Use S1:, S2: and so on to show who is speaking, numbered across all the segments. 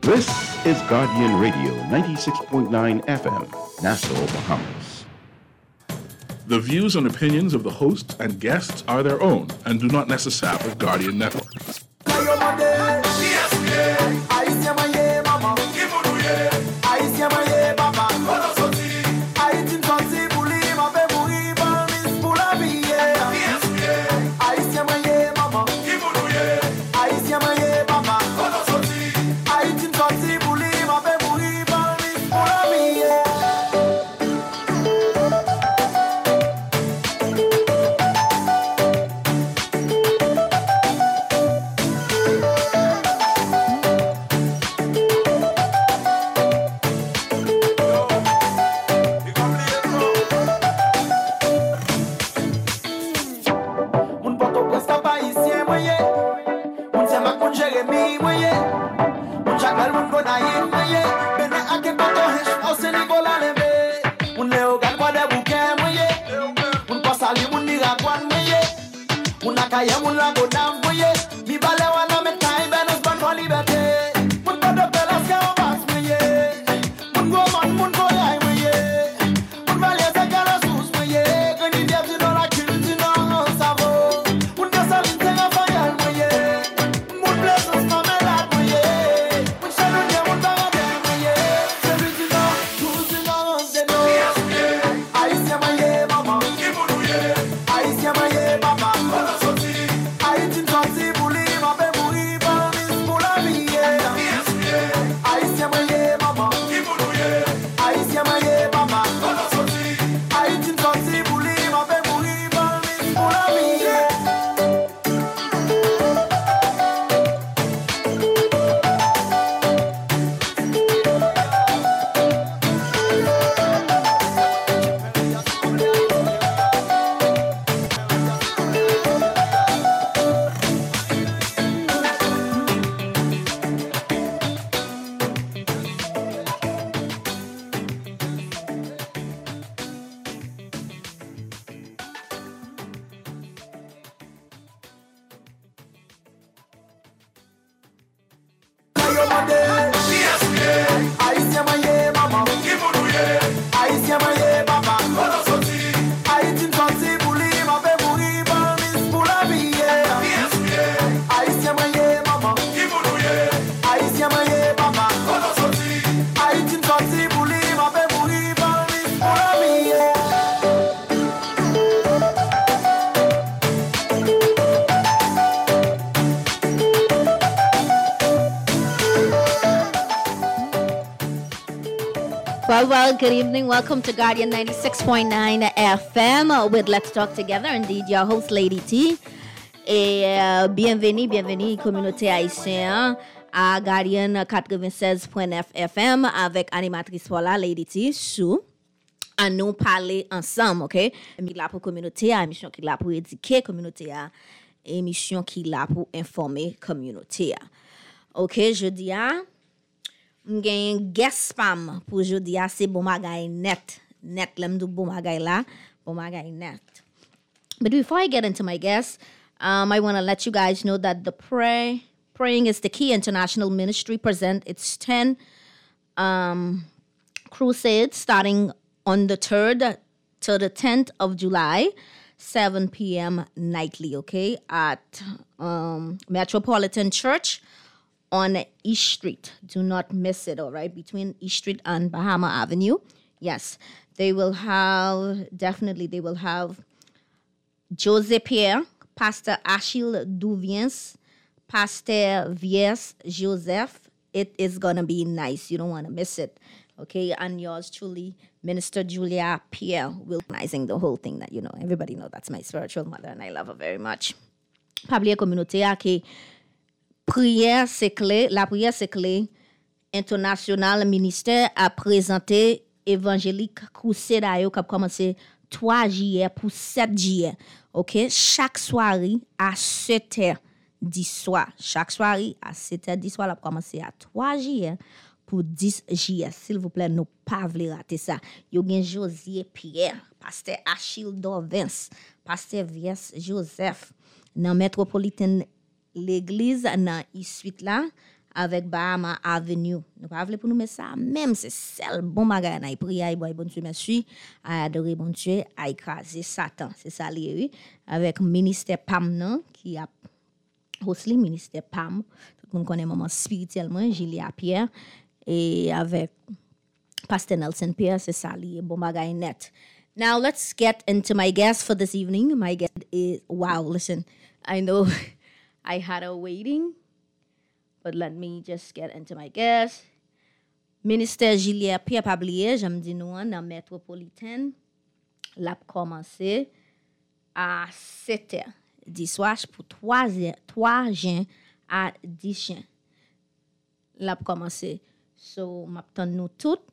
S1: This is Guardian Radio 96.9 FM, Nassau, Bahamas.
S2: The views and opinions of the hosts and guests are their own and do not necessarily with Guardian Network.
S3: Well, good evening. Welcome to Guardian 96.9 FM with Let's Talk Together. Indeed, your host, Lady T. Et bienvenue, communauté haïtienne à Guardian 96.9 FM avec animatrice voilà, Lady T, sous à nous parler ensemble, ok? Émission là pour communauté, émission qui là pour éduquer communauté, émission qui là pour informer communauté. Ok, je dis m'gagne guest spam pour jodi a c'est bon bagay net l'aime do bon bagay la bon bagay net. But before I get into my guests, I want to let you guys know that the Praying is the Key International Ministry present its 10 crusades starting on the 3rd to the 10th of July, 7 p.m. nightly, okay, at Metropolitan Church on East Street. Do not miss it, all right? Between East Street and Bahama Avenue. Yes, they will have Jose Pierre, Pastor Achille Douviens, Pastor Vies Joseph. It is going to be nice. You don't want to miss it. Okay, and yours truly, Minister Julia Pierre, will be organizing the whole thing that, you know, everybody know that's my spiritual mother and I love her very much. Pablia communauté a qui prière c'est clé, la prière c'est clé. International ministère a présenté évangélique crusade a qui a commencé 3 juillet pour 7 juillet. OK, chaque soirée à 7h du soir. Chaque soirée à 7h du soir, la commencé à 3 juillet pour 10 juillet. S'il vous plaît, nous pas voulez rater ça. Yo gen Josier Pierre, Pasteur Achille Dorvins, Pasteur Vies Joseph dans Metropolitan l'église dans East Suite là avec Bahama Avenue. Nous pas voulons pour nous mettre ça, même c'est seul bon bagay na prière boy bon Dieu merci, à adorer bon Dieu, à écraser Satan. C'est ça oui, avec ministère PAM non qui a aussi ministère PAM. Tout le monde connaît maman spirituellement Julia Pierre et avec Pastor Nelson Pierre, c'est ça bon bagay net. Now let's get into my guest for this evening. My guest is wow, listen. I know I had her waiting. But let me just get into my guest. Ministère Julia Pierre Pablier, j'aime dire nous dans métropolitaine. L'a commencé à 7h du soir pour 3 juin à 10 juin. L'a commencé. So, m'attend nous toutes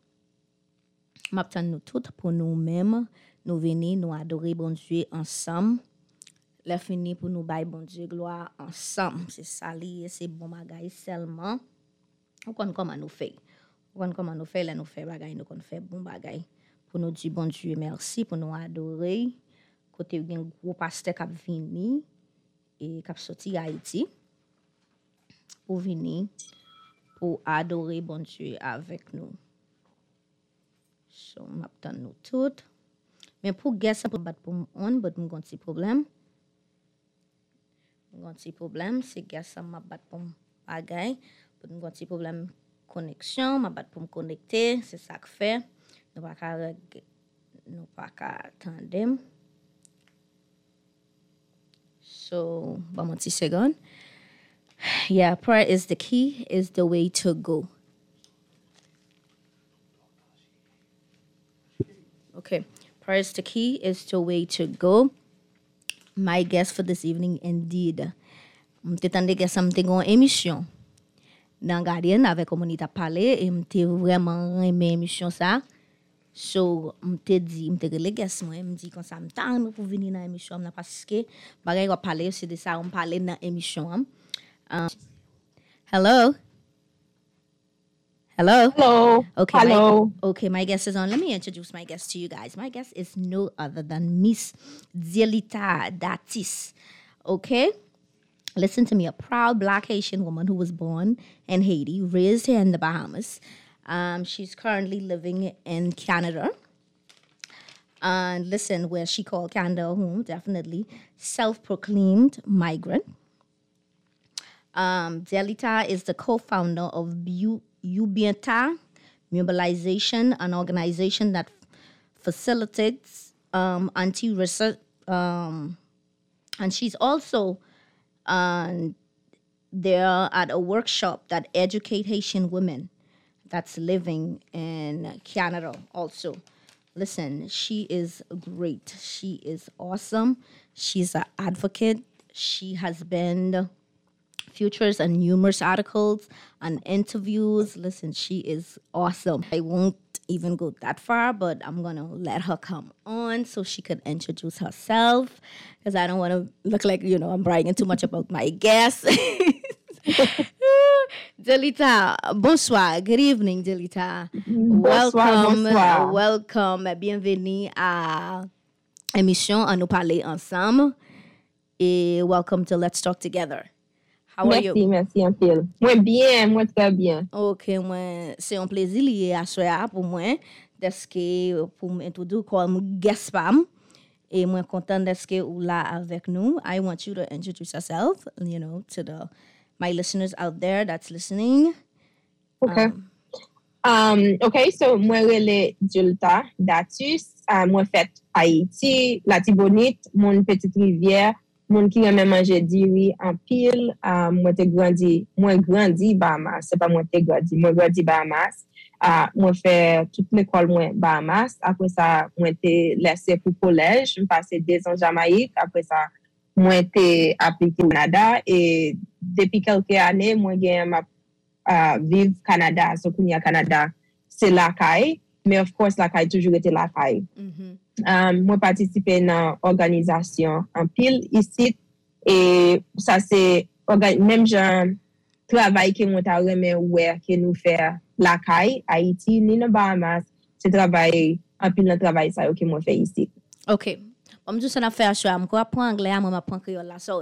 S3: pour nous-mêmes, nous venir nous adorer bon Dieu ensemble. La fini pour nous bailler bon Dieu gloire ensemble. C'est ça lié, c'est bon bagay seulement. On connaît comment nous fait. On connaît comment nous fait, là nous fait bagay, nous connaît fait bon bagay. Pour nous dire bon Dieu merci, pour nous adorer. Côté un gros pasteur qui vini et qui sorti Haïti pour venir pour adorer bon Dieu avec nous. So, m'attend nous toutes. Mais pour guess pour battre pour on, but m'gon petit problème. Un petit problème, c'est que ça m'a battu pour bagay, pour un petit problème connexion, m'a battu pour me connecter, c'est ça que fait. Nous pas attendre. So, one petit second. Yeah, prayer is the key, is the way to go. Okay, prayer is the key, is the way to go. My guest for this evening, indeed. M't'attendais que ça m'était une émission dans Guardian avec communauté parler et m'était vraiment aimé émission ça. So m'te relé guest moi me dit comme ça m't'attend pour venir dans émission parce que bagay va parler c'est de ça on parler dans émission. Hello. Hello.
S4: Hello.
S3: Okay.
S4: Hello.
S3: My guest is on. Let me introduce my guest to you guys. My guest is no other than Miss Dielita Datis. Okay? Listen to me. A proud Black Haitian woman who was born in Haiti, raised here in the Bahamas. She's currently living in Canada. And listen, where she called Canada home, definitely. Self-proclaimed migrant. Dielita is the co-founder of Ubienta Mobilization, an organization that facilitates anti-racist, and she's also there at a workshop that educate Haitian women that's living in Canada also. Listen, she is great. She is awesome. She's an advocate. She has been features and numerous articles and interviews. Listen, she is awesome. I won't even go that far, but I'm going to let her come on so she could introduce herself because I don't want to look like, I'm bragging too much about my guest. Dielita, bonsoir. Good evening, Dielita.
S4: Bonsoir.
S3: Welcome. Bienvenue à émission à nous parler ensemble. Et welcome to Let's Talk Together. How are you?
S4: Merci un peu. Moi bien, moi très bien.
S3: Ok, moi, c'est un plaisir lié à soi pour moi, d'être pour m'introduire comme guest spam. Et moi content d'être ou là avec nous. I want you to introduce yourself, to my listeners out there that's listening.
S4: Okay. Okay, so moi relé Dielita Datis, moi fait Haïti, la Tibonite, mon petite rivière. Mon qui a même mangé diri en pile, moi grandi Bahamas, c'est pas moi grandi Bahamas. Moi fait toute l'école moi Bahamas, après ça moi été laissé pour collège, je passé 2 ans Jamaïque, après ça moi été appliqué au Canada et depuis quelques années moi gagne ma vivre Canada, so qu'on y a Canada, c'est la caille, mais of course la caille toujours été la caille. Moi participé dans organisation en pile ici et ça c'est même genre travail que moi t'a remet ouais que nous faire la caille Haïti ni dans Bahamas c'est travail en pile dans travail ça que moi fait ici.
S3: OK. On me dit ça n'a fait choix, moi apprendre anglais, moi m'apprendre créole là ça.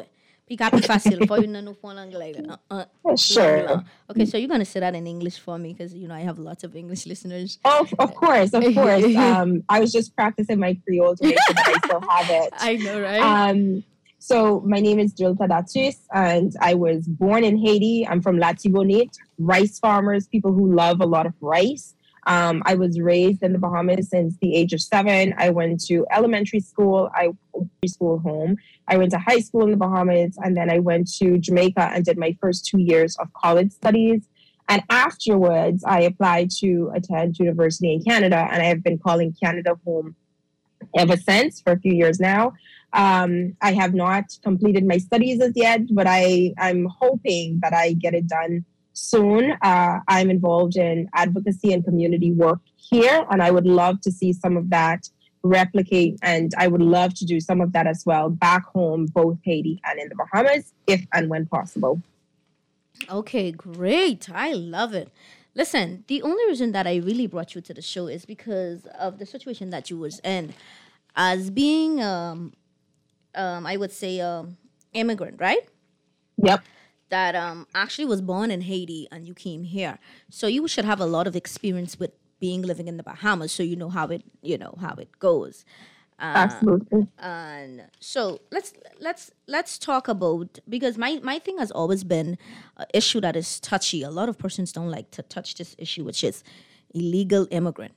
S3: Pick up fácil for you no phone like
S4: Sure.
S3: long. Okay, so you're gonna say that in English for me because I have lots of English listeners.
S4: Oh, of course. I was just practicing my Creole to make sure that I still have it.
S3: I know, right?
S4: So my name is Julta Datus, and I was born in Haiti. I'm from Latibonite, rice farmers, people who love a lot of rice. I was raised in the Bahamas since the age of 7. I went to elementary school. I went to school home. I went to high school in the Bahamas, and then I went to Jamaica and did my first 2 years of college studies. And afterwards, I applied to attend university in Canada, and I have been calling Canada home ever since for a few years now. I have not completed my studies as yet, but I'm hoping that I get it done soon. I'm involved in advocacy and community work here, and I would love to see some of that replicate, and I would love to do some of that as well back home, both Haiti and in the Bahamas, if and when possible.
S3: Okay, great. I love it. Listen, the only reason that I really brought you to the show is because of the situation that you was in as being, I would say, immigrant, right?
S4: Yep.
S3: That actually was born in Haiti and you came here. So you should have a lot of experience with living in the Bahamas, so you know how it goes.
S4: Absolutely.
S3: And so let's talk about, because my thing has always been an issue that is touchy. A lot of persons don't like to touch this issue, which is illegal immigrant.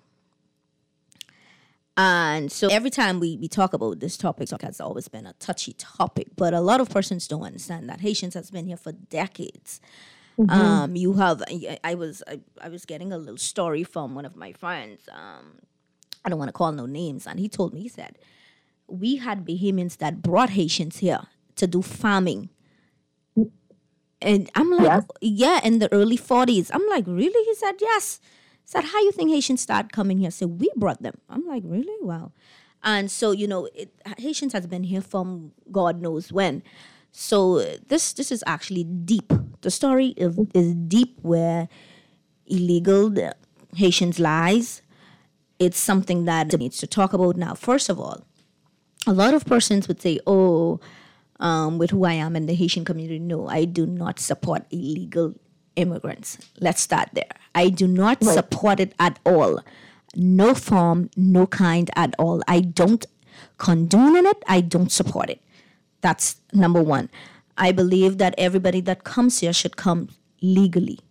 S3: And so every time we talk about this topic, it has always been a touchy topic. But a lot of persons don't understand that Haitians has been here for decades. Mm-hmm. I was getting a little story from one of my friends. I don't want to call no names, and he told me, he said, we had Bahamians that brought Haitians here to do farming. And I'm like, yeah, in the early 40s. I'm like, really? He said, yes. He said, how you think Haitians start coming here? I said, we brought them. I'm like, really? Wow. And so, Haitians has been here from God knows when. So this is actually deep. The story is deep, where illegal Haitians lies. It's something that needs to talk about now. First of all, a lot of persons would say, with who I am in the Haitian community, no, I do not support illegal immigrants. Let's start there. I do not support it at all. No form, no kind at all. I don't condone it. I don't support it. That's number one. I believe that everybody that comes here should come legally.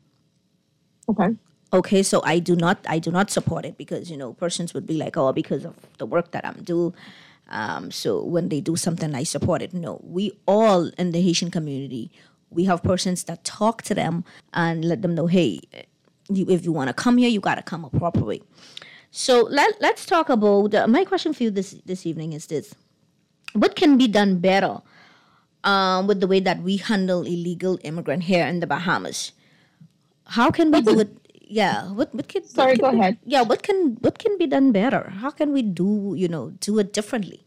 S3: Okay, so I do not support it because, persons would be like, oh, because of the work that I'm doing. So when they do something, I support it. No, we all in the Haitian community, we have persons that talk to them and let them know, hey, if you want to come here, you got to come a proper way. So let's talk about, my question for you this evening is this. What can be done better with the way that we handle illegal immigrant here in the Bahamas? How can we do it? Yeah.
S4: Go ahead.
S3: Yeah. What can be done better? How can we do it differently?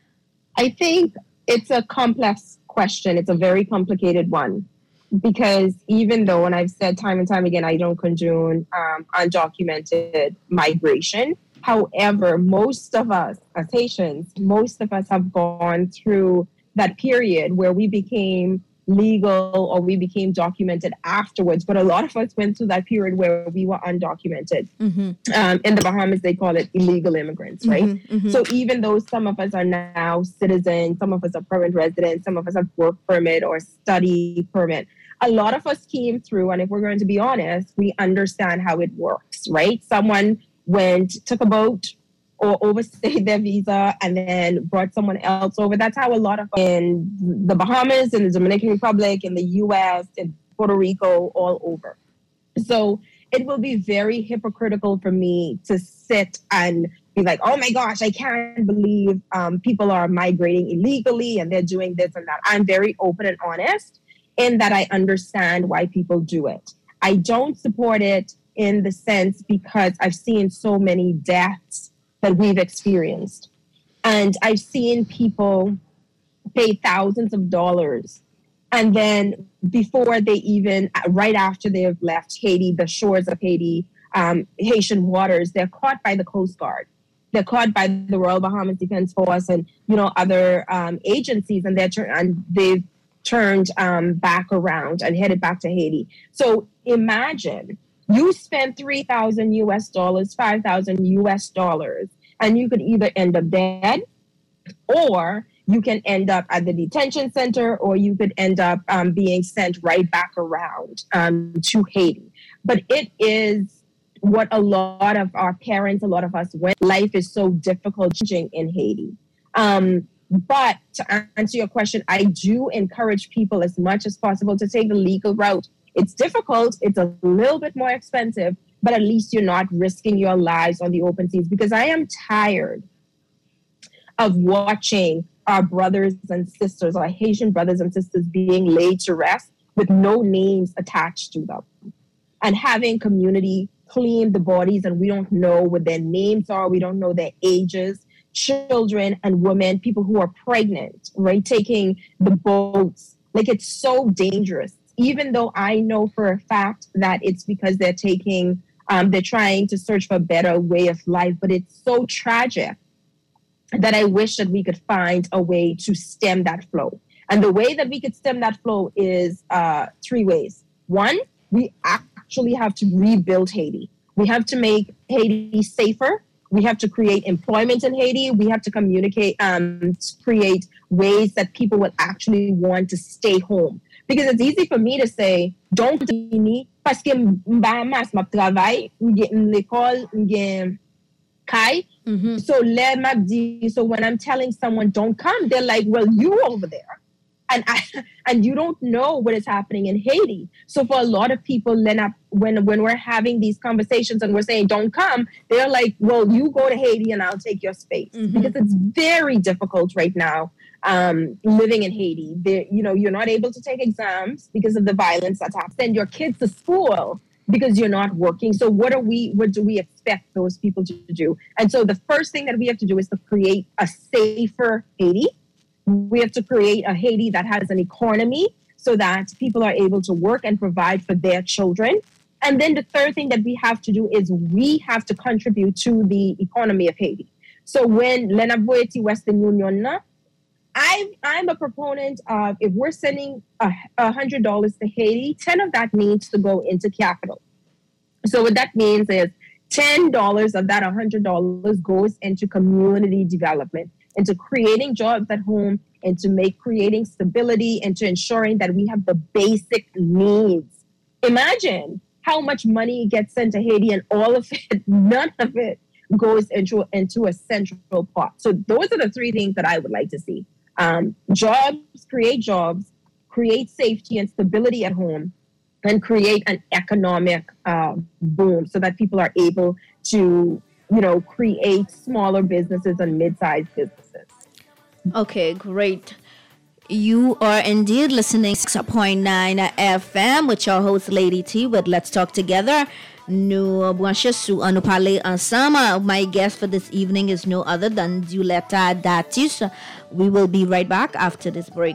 S4: I think it's a complex question. It's a very complicated one, because even though, and I've said time and time again, I don't condone undocumented migration. However, most of us as Haitians, have gone through that period where we became legal or we became documented afterwards. But a lot of us went through that period where we were undocumented. Mm-hmm. In the Bahamas, they call it illegal immigrants, right? Mm-hmm, mm-hmm. So even though some of us are now citizens, some of us are permanent residents, some of us have work permit or study permit, a lot of us came through, and if we're going to be honest, we understand how it works, right? Someone took a boat or overstayed their visa and then brought someone else over. That's how a lot of in the Bahamas, in the Dominican Republic, in the U.S., in Puerto Rico, all over. So it will be very hypocritical for me to sit and be like, oh my gosh, I can't believe people are migrating illegally and they're doing this and that. I'm very open and honest in that I understand why people do it. I don't support it in the sense because I've seen so many deaths that we've experienced. And I've seen people pay thousands of dollars. And then before they even, right after they've left Haiti, the shores of Haiti, Haitian waters, they're caught by the Coast Guard. They're caught by the Royal Bahamas Defense Force and, other agencies. And they've turned back around and headed back to Haiti. So imagine you spend $3,000 US, $5,000 US, and you could either end up dead, or you can end up at the detention center, or you could end up being sent right back around to Haiti. But it is what a lot of our parents, a lot of us went. Life is so difficult in Haiti. But to answer your question, I do encourage people as much as possible to take the legal route. It's difficult. It's a little bit more expensive, but at least you're not risking your lives on the open seas, because I am tired of watching our brothers and sisters, our Haitian brothers and sisters, being laid to rest with no names attached to them, and having community clean the bodies, and we don't know what their names are. We don't know their ages. Children and women, people who are pregnant, right? Taking the boats. Like, it's so dangerous. Even though I know for a fact that it's because they're trying to search for a better way of life, but it's so tragic that I wish that we could find a way to stem that flow. And the way that we could stem that flow is 3 ways. One, we actually have to rebuild Haiti. We have to make Haiti safer. We have to create employment in Haiti. We have to communicate, create ways that people will actually want to stay home. Because it's easy for me to say, don't me, parce que m'ba travail, m'gen l'école, m'gen kai. So when I'm telling someone don't come, they're like, well, you over there. And you don't know what is happening in Haiti. So for a lot of people, when we're having these conversations and we're saying don't come, they're like, well, you go to Haiti and I'll take your space. Because it's very difficult right now living in Haiti. You're not able to take exams because of the violence that's happening. Send your kids to school because you're not working. So what do we expect those people to do? And so the first thing that we have to do is to create a safer Haiti. We have to create a Haiti that has an economy so that people are able to work and provide for their children. And then the third thing that we have to do is we have to contribute to the economy of Haiti. So when Lenavoeti Western Union, I'm a proponent of, if we're sending $100 to Haiti, 10 of that needs to go into capital. So what that means is $10 of that $100 goes into community development, into creating jobs at home, into creating stability, into ensuring that we have the basic needs. Imagine how much money gets sent to Haiti, and all of it, none of it goes into a central pot. So those are the 3 things that I would like to see. Jobs, create safety and stability at home, and create an economic boom so that people are able to create smaller businesses and mid-sized businesses.
S3: Okay, great. You are indeed listening to 6.9 FM with your host Lady T with Let's Talk Together. Nous nous parler ensemble. My guest for this evening is no other than Dioleta Datus. We will be right back after this break.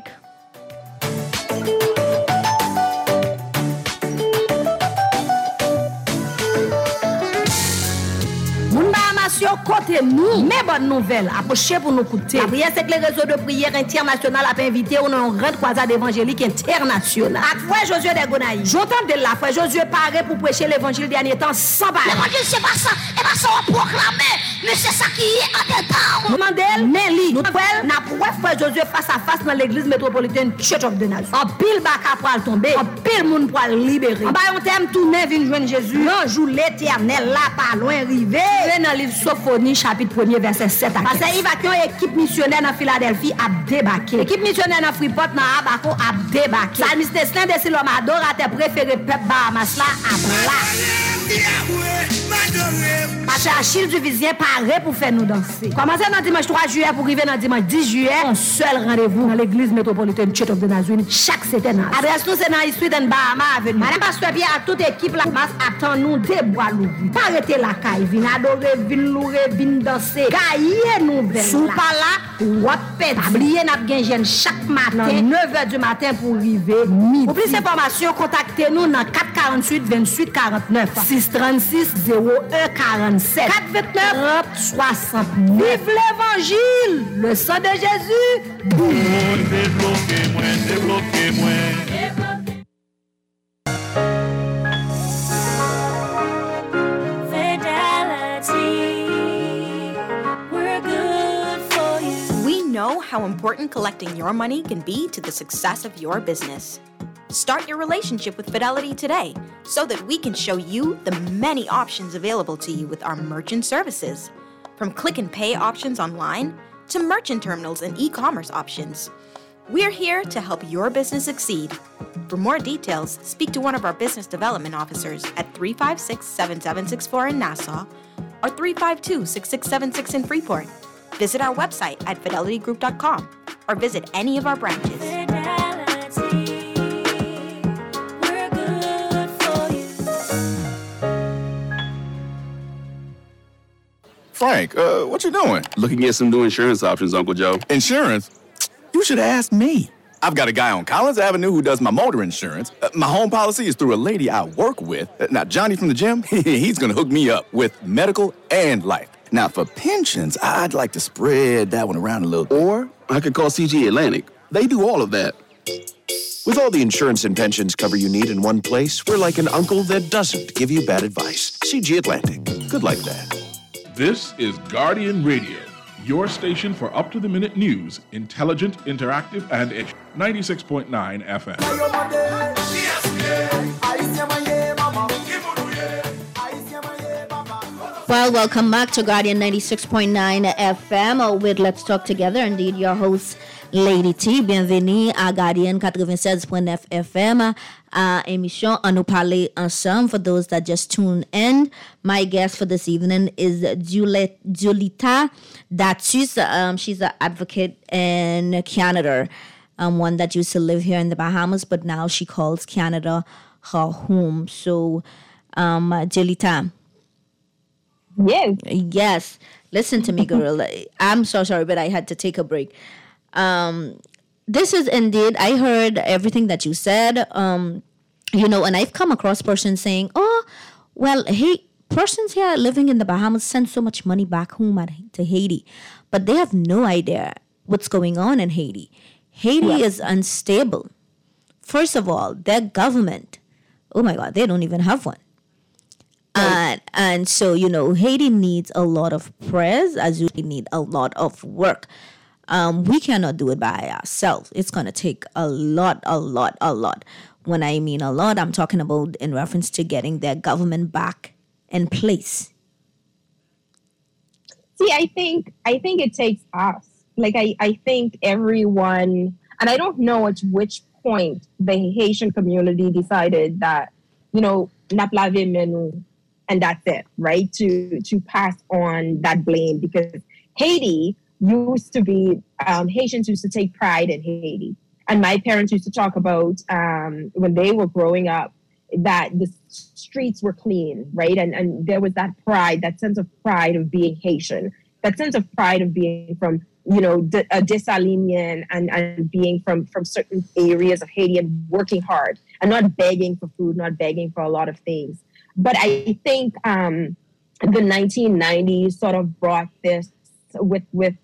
S5: Côté nous, mais bonne nouvelle, approchez pour nous écouter. La prière, c'est que le réseau de prière international a invité on une grande croisade évangélique internationale. À frère Josué de Gonaï. J'entends de la frère Josué paraît pour prêcher l'évangile dernier temps sans parler. L'évangile, c'est pas ça, et pas ça on proclamer, mais c'est ça qui est en dedans. Nous demandons, Nelly, nous pouvons, n'a pour frère Josué face à face dans l'église métropolitaine Church of the Nazareth. En pile baka pour tomber, en pile monde pour libérer. En bas on t'aime tourner vinn joindre Jésus. Un jour l'éternel là pas loin arrivé. Dans le livre Sophonie chapitre 1er verset 7 à 15. Parce qu'il va qu'il y a une équipe missionnaire dans Philadelphie a débarqué. Équipe missionnaire dans Freeport dans Abaco a débarqué. Salmiste Slin de l'homme adorateur préféré peuple Bahamas là a là. Parce que Achille du Vizien paraît pour faire nous danser. Commencez dans dimanche 3 juillet pour arriver dans dimanche 10 juillet. Un seul rendez-vous dans l'église métropolitaine Church of the Nazarene chaque septembre. Adresse nous c'est dans East and Bahamas Avenue. Madame Pasteur Pierre à toute équipe la masse attend nous des bois l'ouvrir. Pas arrêter la caille, vin adorer, vin louer, vin danser. Cahier nouvelle. Sous pas là, wapet. Oubliez n'a bien jeune chaque matin 9h du matin pour arriver midi. Pour plus d'informations, contactez-nous dans 448 28 49. 636 0147 429 60. Vive l'évangile, le sang de Jésus.
S6: We know how important collecting your money can be to the success of your business. Start your relationship with Fidelity today so that we can show you the many options available to you with our merchant services. From click and pay options online to merchant terminals and e-commerce options. We're here to help your business succeed. For more details, speak to one of our business development officers at 356-7764 in Nassau or 352-6676 in Freeport. Visit our website at fidelitygroup.com or visit any of our branches.
S7: Frank, what you doing?
S8: Looking at some new insurance options, Uncle Joe.
S7: Insurance? You should have asked me. I've got a guy on Collins Avenue who does my motor insurance. My home policy is through a lady I work with. Now, Johnny from the gym, he's going to hook me up with medical and life. Now, for pensions, I'd like to spread that one around a little.
S8: Or I could call CG Atlantic. They do all of that.
S9: With all the insurance and pensions cover you need in one place, we're like an uncle that doesn't give you bad advice. CG Atlantic. Good like that.
S2: This is Guardian Radio, your station for up-to-the-minute news, intelligent, interactive, and 96.9 FM.
S3: Well, welcome back to Guardian 96.9 FM with Let's Talk Together. Indeed, your host, Lady T. Bienvenue à Guardian 96.9 FM. Émission à nous parler ensemble. For those that just tuned in, my guest for this evening is Julita Datus. She's an advocate in Canada, one that used to live here in the Bahamas, but now she calls Canada her home. So, Julita. Yes. Listen to me, girl. I'm so sorry, but I had to take a break. This is indeed, I heard everything that you said, and I've come across persons saying, oh, well, hey, persons here living in the Bahamas send so much money back home to Haiti, but they have no idea what's going on in Haiti. Haiti is unstable. First of all, their government, oh my God, they don't even have one. And so, Haiti needs a lot of prayers, as you need a lot of work. We cannot do it by ourselves. It's going to take a lot. When I mean a lot, I'm talking about in reference to getting their government back in place.
S4: See, I think it takes us. Like, I think everyone, and I don't know at which point the Haitian community decided that, nap lave menu, and that's it, right? To pass on that blame, because Haiti used to be, Haitians used to take pride in Haiti. And my parents used to talk about when they were growing up that the streets were clean, right? And there was that pride, that sense of pride of being Haitian, that sense of pride of being from, Dessalines and being from certain areas of Haiti and working hard and not begging for food, not begging for a lot of things. But I think the 1990s sort of brought this with when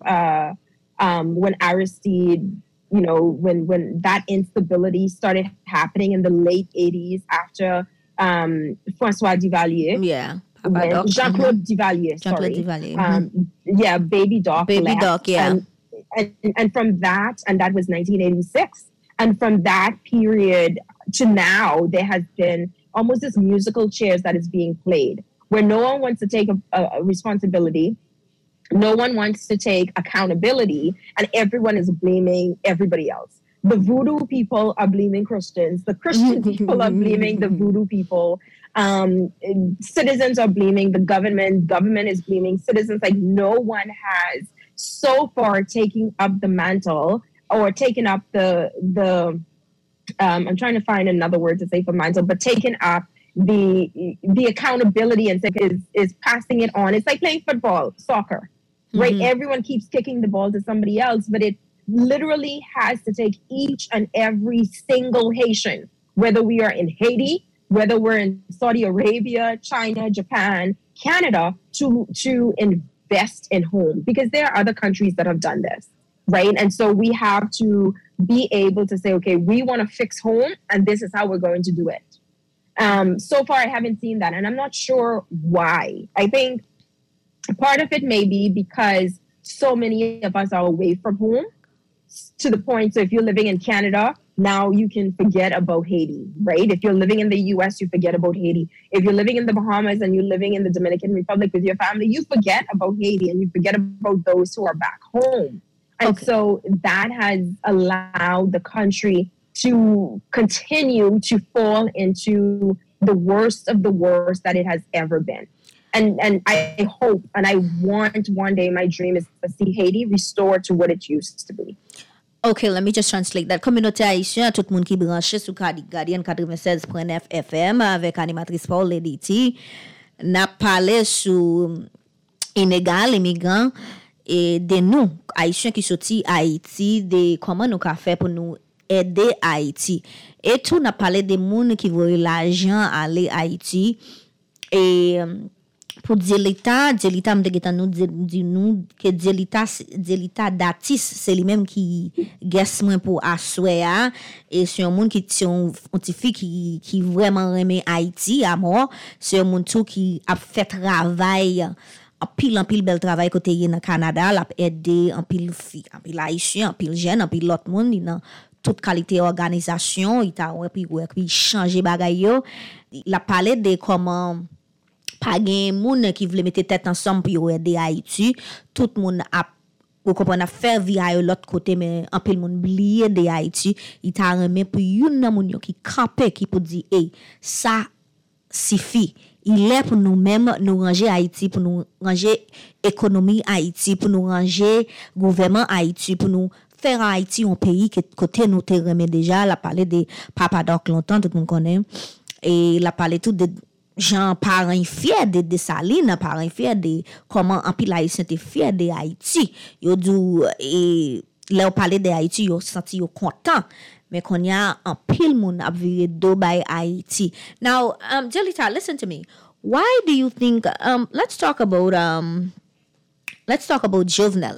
S4: Aristide, when that instability started happening in the late 80s after François Duvalier.
S3: Yeah.
S4: Jean-Claude Duvalier, sorry. Baby Doc.
S3: Baby Doc, yeah.
S4: And from that, and that was 1986. And from that period to now, there has been almost this musical chairs that is being played, where no one wants to take a responsibility. No one wants to take accountability, and everyone is blaming everybody else. The voodoo people are blaming Christians. The Christian people are blaming the voodoo people. Citizens are blaming the government. Government is blaming citizens. Like, no one has so far taken up the mantle or taken up the I'm trying to find another word to say for mantle, but taken up the accountability and is passing it on. It's like playing football, soccer, right? Everyone keeps kicking the ball to somebody else, but it literally has to take each and every single Haitian, whether we are in Haiti, whether we're in Saudi Arabia, China, Japan, Canada, to invest in home, because there are other countries that have done this, right? And so we have to be able to say, okay, we want to fix home, and this is how we're going to do it. So far, I haven't seen that, and I'm not sure why. I think part of it may be because so many of us are away from home, to the point, so if you're living in Canada, now you can forget about Haiti, right? If you're living in the US, you forget about Haiti. If you're living in the Bahamas and you're living in the Dominican Republic with your family, you forget about Haiti and you forget about those who are back home. And so that has allowed the country to continue to fall into the worst of the worst that it has ever been. And I hope, and I want one day, my dream is to see Haiti restored to what it used to be.
S3: Okay, let me just translate that. Communauté haïtienne, tout le monde qui branché sur Guardian 96.9 FM avec animatrice Paul Lediti, n'a parlé sur inégal immigrants et de nous, haïtiens qui sorti Haïti, de comment nous avons fait pour nous aider Haïti. Et tout, n'a parlé des gens qui veulent l'argent aller Haïti. Et pour dire l'État nous dit nous que l'État d'artis c'est lui-même qui guesse moins pour assoya et c'est un monde qui qui vraiment aime Haïti à mort, c'est un monde tout qui a fait travail en pile bel travail côté dans Canada, l'a aider en pile fille, en pile haïtien, en pile jeune, en pile l'autre monde dans toute qualité organisation, il t'a puis changer bagay yo, la parler de comment pas gen moun qui veut mettre tête ensemble pour aider Haïti, tout moun a ou comprend a faire via l'autre côté, mais en pile moun oublier de Haïti, il t'a remet pour yon nan moun yo qui camper qui pour dire hey, ça suffit. Il est pour nous-mêmes nous ranger Haïti, pour nous ranger économie Haïti, pour nous ranger gouvernement Haïti, pour nous faire Haïti un pays que côté nous te remet déjà, la parler de Papa Doc longtemps tout le monde connaît, et la parler tout de gens parents fiers de Dessalines, parents fiers de comment en pile haïtien était fier de Haïti. Yo dit et là on parlait de Haïti, yo senti yo content, mais qu'on y a en pile moun a viré do by Haïti. Now, Jelita, listen to me. Why do you think let's talk about Jovenel.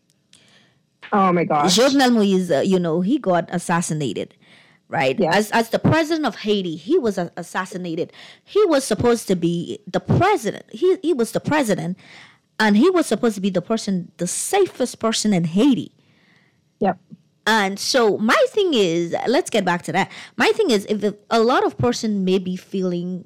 S4: Oh my gosh.
S3: Jovenel Moïse, he got assassinated. Right? Yes. As the president of Haiti, he was assassinated. He was supposed to be the president. He was the president, and he was supposed to be the safest person in Haiti.
S4: Yep.
S3: And so my thing is, let's get back to that. My thing is, if a lot of person may be feeling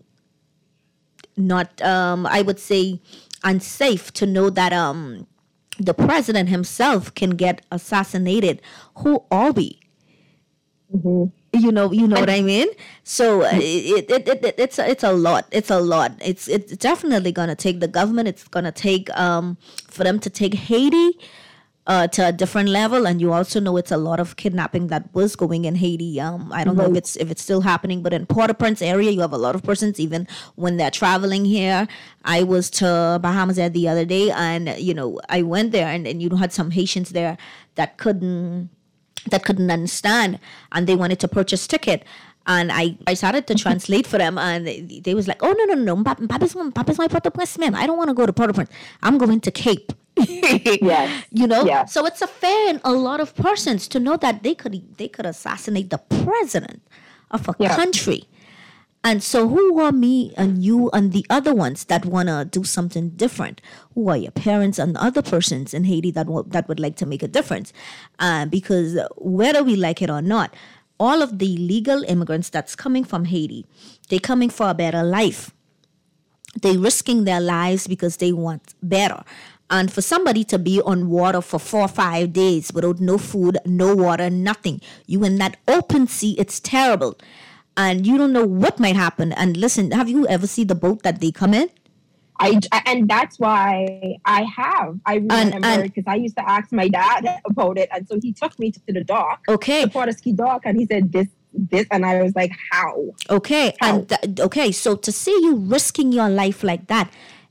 S3: not, I would say, unsafe to know that the president himself can get assassinated, who are we?
S4: Mm-hmm.
S3: You know what I mean? So it's a lot. It's a lot. It's definitely gonna take the government. It's gonna take for them to take Haiti to a different level. And you also know it's a lot of kidnapping that was going in Haiti. I don't know if it's still happening, but in Port-au-Prince area, you have a lot of persons even when they're traveling here. I was to Bahamas the other day, and I went there, and you had some Haitians there that couldn't understand, and they wanted to purchase ticket, and I started to translate for them, and they was like, oh no, Papa's my Port-au-Prince, ma'am. I don't want to go to Port-au-Prince. I'm going to Cape.
S4: Yes.
S3: Yes. So it's a fair in a lot of persons to know that they could assassinate the president of a country. And so who are me and you and the other ones that want to do something different? Who are your parents and other persons in Haiti that would like to make a difference? Because whether we like it or not, all of the illegal immigrants that's coming from Haiti, they're coming for a better life. They're risking their lives because they want better. And for somebody to be on water for 4 or 5 days without no food, no water, nothing, you in that open sea, it's terrible. And you don't know what might happen. And listen, have you ever seen the boat that they come in?
S4: And that's why I remember because I used to ask my dad about it. And so he took me to the dock.
S3: Okay.
S4: The Port-au-Ski dock. And he said this. And I was like, how?
S3: Okay. How? And so to see you risking your life like that,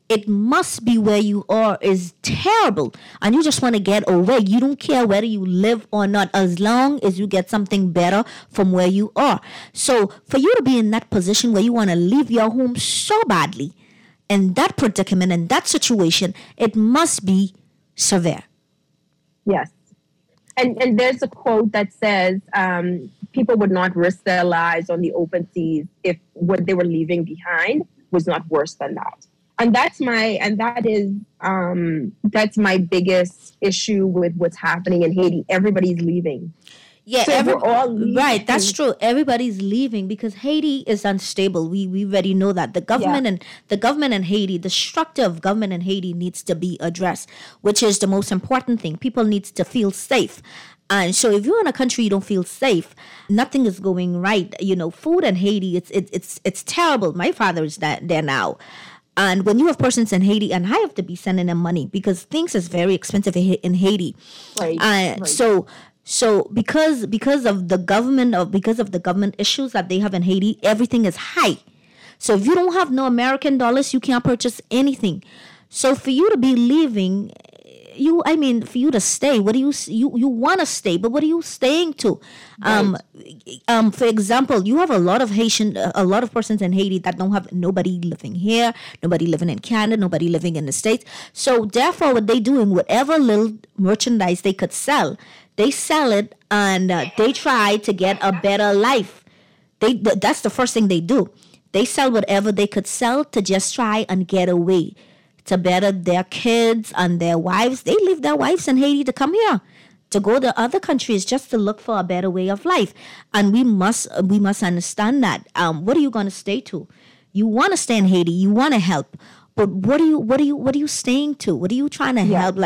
S3: it must be where you are is terrible, and you just want to get away. You don't care whether you live or not, as long as you get something better from where you are. So for you to be in that position where you want to leave your home so badly, in that predicament, in that situation, it must be severe.
S4: Yes. And there's a quote that says people would not risk their lives on the open seas if what they were leaving behind was not worse than that. And that's my biggest issue with what's happening in Haiti. Everybody's leaving.
S3: Yeah,
S4: so we're all leaving.
S3: Right. That's true. Everybody's leaving because Haiti is unstable. We already know that the government in Haiti, the structure of government in Haiti needs to be addressed, which is the most important thing. People need to feel safe. And so if you're in a country you don't feel safe, nothing is going right. Food in Haiti, it's terrible. My father is there now. And when you have persons in Haiti, and I have to be sending them money because things is very expensive in Haiti.
S4: Right.
S3: Right. So because of the government issues that they have in Haiti, everything is high. So if you don't have no American dollars, you can't purchase anything. So for you to be leaving, for you to stay, what do you want to stay, but what are you staying to? Right. For example, you have a lot of persons in Haiti that don't have nobody living here, nobody living in Canada, nobody living in the States. So therefore, what they doing, whatever little merchandise they could sell, they sell it and they try to get a better life. That's the first thing they do. They sell whatever they could sell to just try and get away, to better their kids and their wives. They leave their wives in Haiti to come here, to go to other countries just to look for a better way of life. And we must understand that. What are you going to stay to? You want to stay in Haiti. You want to help. But what are you staying to? What are you trying to help?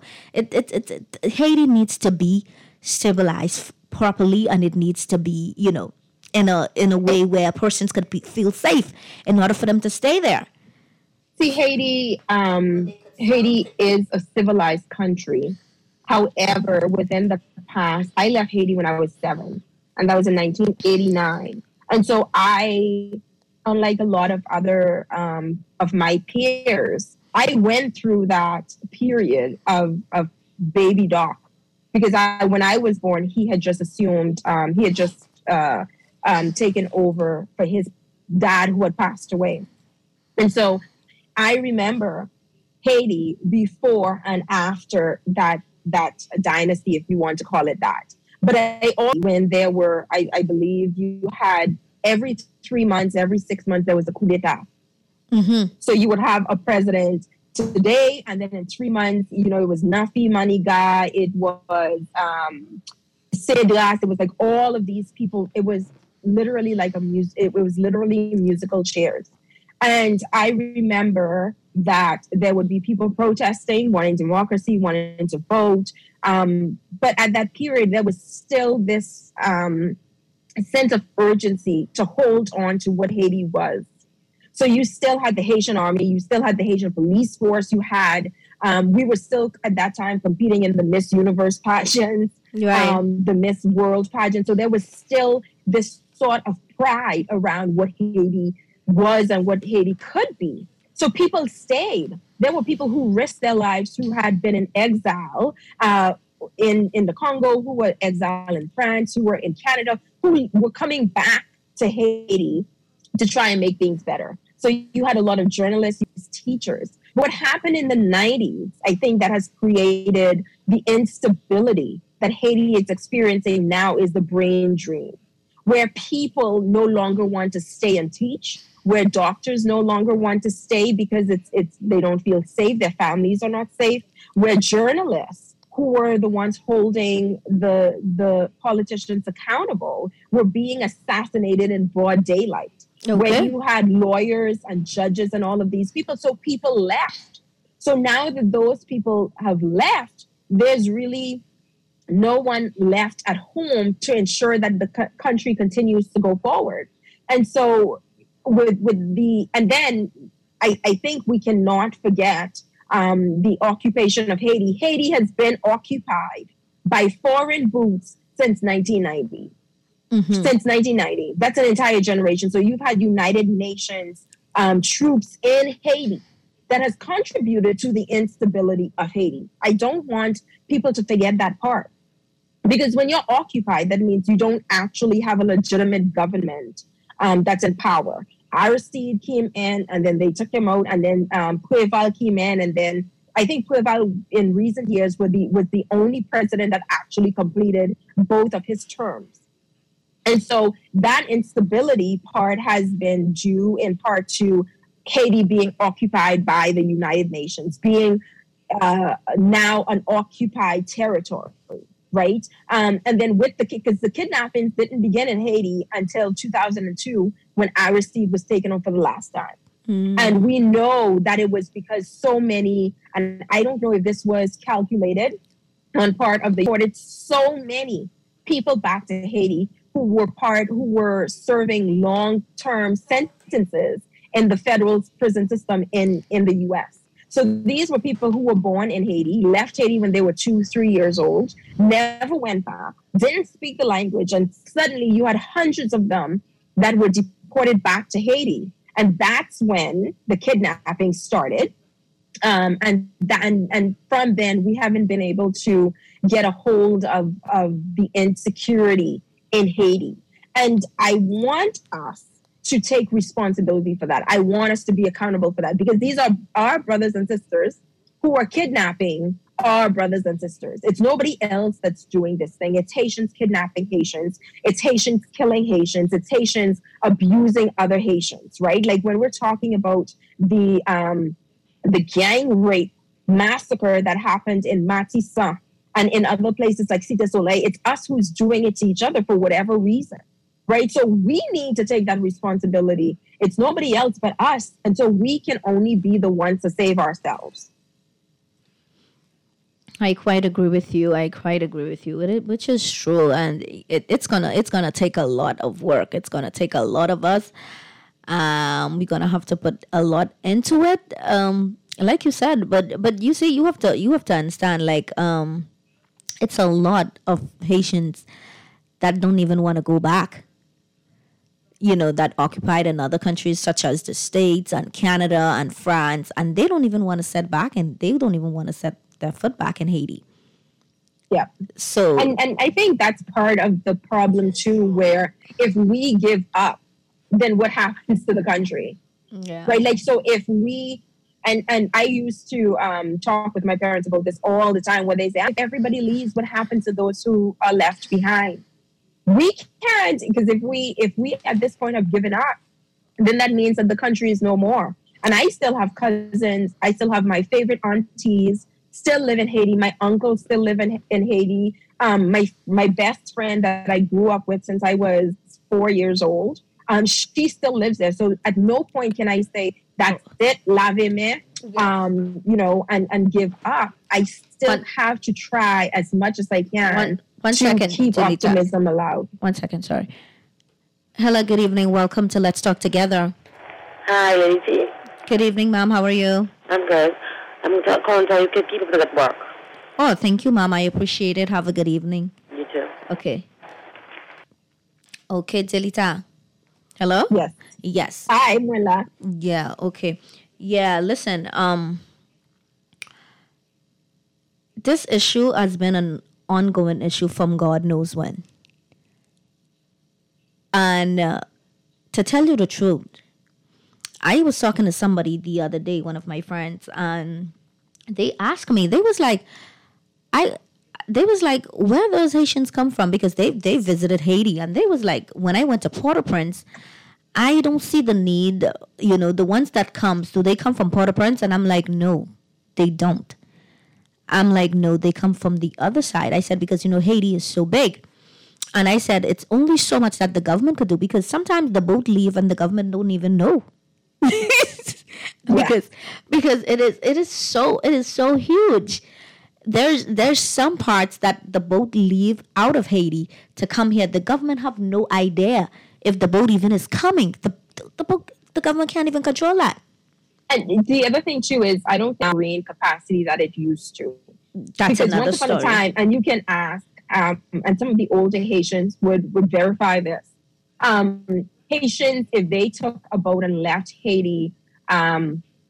S3: Haiti needs to be stabilized properly, and it needs to be, in a way where persons could feel safe in order for them to stay there.
S4: See, Haiti is a civilized country. However, within the past, I left Haiti when I was 7, and that was in 1989. And so unlike a lot of other of my peers, I went through that period of baby doc, because when I was born, he had just assumed, taken over for his dad who had passed away. And so I remember Haiti before and after that dynasty, if you want to call it that. But when there were, I believe you had every 3 months, every 6 months, there was a coup d'etat. Mm-hmm. So you would have a president today, and then in 3 months, it was Nafi Maniga, it was Cedras, it was like all of these people. It was literally like it was literally musical chairs. And I remember that there would be people protesting, wanting democracy, wanting to vote. But at that period, there was still this sense of urgency to hold on to what Haiti was. So you still had the Haitian army, you still had the Haitian police force, you had, we were still at that time competing in the Miss Universe pageants, right. The Miss World pageant. So there was still this sort of pride around what Haiti was and what Haiti could be. So people stayed. There were people who risked their lives, who had been in exile in the Congo, who were exiled in France, who were in Canada, who were coming back to Haiti to try and make things better. So you had a lot of journalists, teachers. What happened in the 90s, I think that has created the instability that Haiti is experiencing now, is the brain drain, where people no longer want to stay and teach, where doctors no longer want to stay because they don't feel safe, their families are not safe, where journalists, who were the ones holding the politicians accountable, were being assassinated in broad daylight. Okay. Where you had lawyers and judges and all of these people. So people left. So now that those people have left, there's really no one left at home to ensure that the country continues to go forward. And so and then I think we cannot forget the occupation of Haiti. Haiti has been occupied by foreign boots since 1990. Mm-hmm. Since 1990. That's an entire generation. So you've had United Nations troops in Haiti that has contributed to the instability of Haiti. I don't want people to forget that part. Because when you're occupied, that means you don't actually have a legitimate government that's in power. Aristide came in, and then they took him out, and then Préval came in, and then I think Préval in recent years was the only president that actually completed both of his terms. And so that instability part has been due in part to Haiti being occupied by the United Nations, being now an occupied territory. Right. And then because the kidnappings didn't begin in Haiti until 2002 when Aristide was taken on for the last time. And we know that it was because so many, and I don't know if this was calculated on part of it's so many people back to Haiti who were serving long-term sentences in the federal prison system in the U.S. So these were people who were born in Haiti, left Haiti when they were 2-3 years old, never went back, didn't speak the language, and suddenly you had hundreds of them that were deported back to Haiti. And that's when the kidnapping started. And from then, we haven't been able to get a hold of the insecurity in Haiti. And I want us to take responsibility for that. I want us to be accountable for that, because these are our brothers and sisters who are kidnapping our brothers and sisters. It's nobody else that's doing this thing. It's Haitians kidnapping Haitians. It's Haitians killing Haitians. It's Haitians abusing other Haitians, right? Like when we're talking about the gang rape massacre that happened in Matissan and in other places like Cité Soleil, it's us who's doing it to each other for whatever reason. Right. So we need to take that responsibility. It's nobody else but us. And so we can only be the ones to save ourselves.
S3: I quite agree with you. Which is true. And it's gonna take a lot of work. It's gonna take a lot of us. We're gonna have to put a lot into it. Like you said, but you see, you have to understand, like, it's a lot of Haitians that don't even want to go back. That occupied in other countries such as the States and Canada and France, and they don't even want to set back, and they don't even want to set their foot back in Haiti.
S4: Yeah.
S3: So
S4: and I think that's part of the problem too, where if we give up, then what happens to the country?
S3: Yeah.
S4: Right. Like, so if we and I used to talk with my parents about this all the time, where they say, if everybody leaves, what happens to those who are left behind? We can't, because if we at this point have given up, then that means that the country is no more. And I still have cousins. I still have my favorite aunties still live in Haiti. My uncles still live in Haiti. My best friend that I grew up with since I was 4 years old, she still lives there. So at no point can I say, that's it, lave me, and give up. I still have to try as much as I can.
S3: One second,
S4: keep optimism alive.
S3: 1 second, sorry. Hello, good evening. Welcome to Let's Talk Together.
S10: Hi, Lady.
S3: Good evening, ma'am. How are you?
S10: I'm good. I'm calling to tell you keep up the good work.
S3: Oh, thank you, ma'am. I appreciate it. Have a good evening.
S10: You too.
S3: Okay, Delita. Hello?
S4: Yes.
S3: Yes.
S4: Hi, Mwela.
S3: Yeah, okay. Yeah, listen, this issue has been an ongoing issue from God knows when. And to tell you the truth, I was talking to somebody the other day, one of my friends, and they asked me, they was like, where those Haitians come from? Because they visited Haiti, and they was like, when I went to Port-au-Prince, I don't see the need, the ones that comes, do they come from Port-au-Prince? And I'm like, no, they don't. I'm like, no, they come from the other side. I said, because, Haiti is so big. And I said, it's only so much that the government could do, because sometimes the boat leave and the government don't even know. because it is so huge. There's some parts that the boat leave out of Haiti to come here. The government have no idea if the boat even is coming. The government can't even control that.
S4: And the other thing too is I don't think marine capacity that it used to.
S3: That's
S4: because
S3: another
S4: once upon a time, and you can ask, and some of the older Haitians would verify this. Haitians, if they took a boat and left Haiti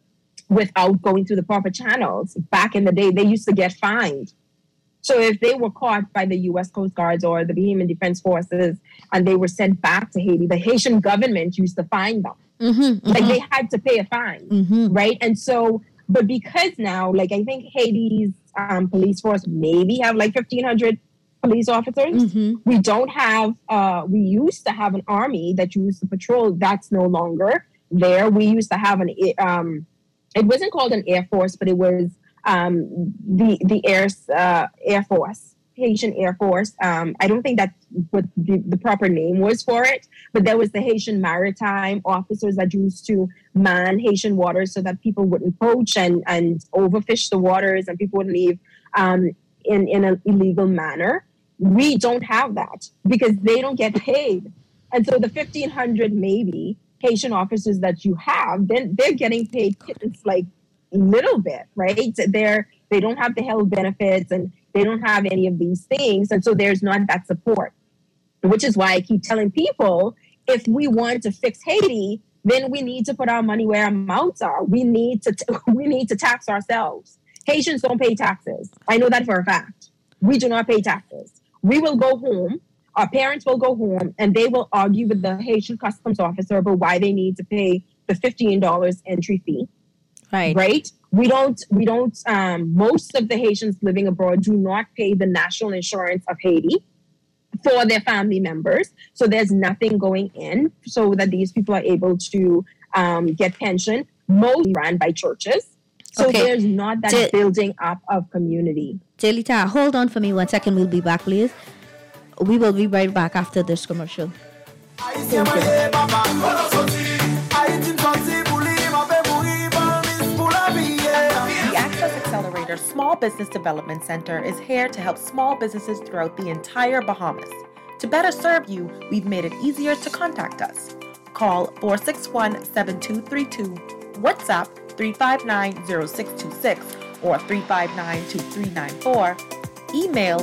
S4: without going through the proper channels. Back in the day, they used to get fined. So if they were caught by the U.S. Coast Guards or the Bahamian Defense Forces and they were sent back to Haiti, the Haitian government used to fine them. Like they had to pay a fine, right? And so, but because now, like I think Haiti's police force maybe have like 1,500 police officers. We don't have, we used to have an army that used to patrol. That's no longer there. We used to have it wasn't called an Air Force, but it was the Air Force, Haitian Air Force. I don't think that's what the proper name was for it, but there was the Haitian maritime officers that used to man Haitian waters so that people wouldn't poach and overfish the waters and people would leave in an illegal manner. We don't have that because they don't get paid. And so the 1,500 maybe Haitian officers that you have, then they're getting paid it's like a little bit, right? They don't have the health benefits and they don't have any of these things. And so there's not that support, which is why I keep telling people, if we want to fix Haiti, then we need to put our money where our mouths are. We need to tax ourselves. Haitians don't pay taxes. I know that for a fact. We do not pay taxes. We will go home. Our parents will go home and they will argue with the Haitian customs officer about why they need to pay the $15 entry fee. Right? We don't, most of the Haitians living abroad do not pay the national insurance of Haiti for their family members. So there's nothing going in so that these people are able to get pension, mostly run by churches. So there's not that building up of community.
S3: Jelita, hold on for me 1 second. We'll be back, please. We will be right back after this commercial.
S11: The Access Accelerator Small Business Development Center is here to help small businesses throughout the entire Bahamas. To better serve you, we've made it easier to contact us. Call 461-7232, WhatsApp 359-0626 or 359-2394. Email